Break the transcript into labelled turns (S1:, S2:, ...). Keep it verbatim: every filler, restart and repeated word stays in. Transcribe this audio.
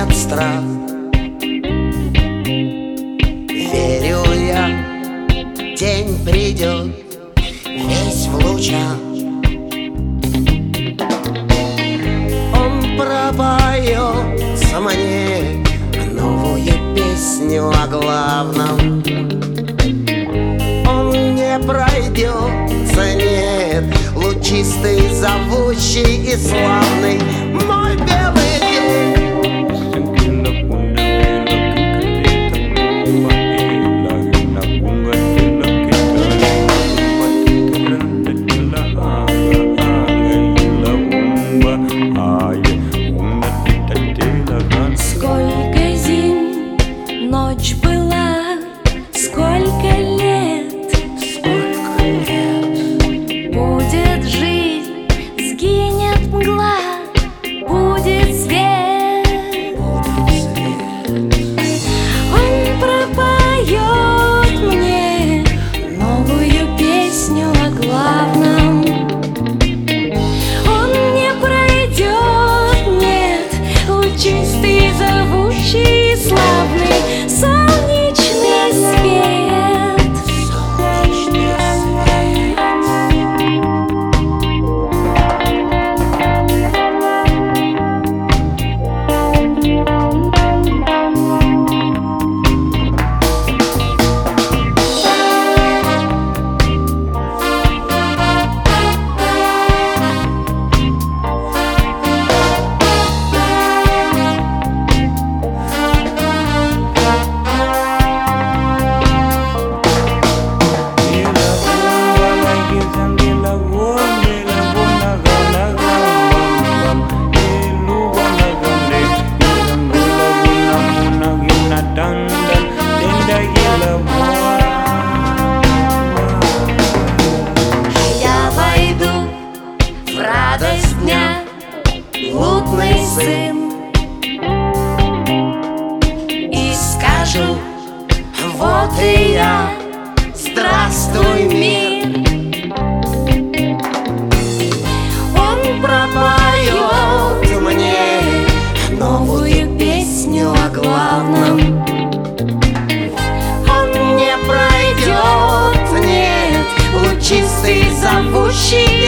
S1: нет страх. Верю я, день придет, весь в лучах. Он пропоется мне новую песню о главном. Он не пройдется, нет, лучистый, зовущий и славный мой белый день.
S2: Сколько зим ночь была, сколько лет,
S1: Сколько лет
S2: будет жизнь, сгинет мгла, будет свет. Он пропоет мне новую песню о главном. Он не пройдет, нет, лучистый, зовущий, славный солнечный свет.
S1: солнечный свет.
S2: Я войду в радость дня, блудный сын, и скажу: вот и я, здравствуй, мир. Он пропоет мне новую песню о главном. Он не пройдет, нет, лучистый, зовущий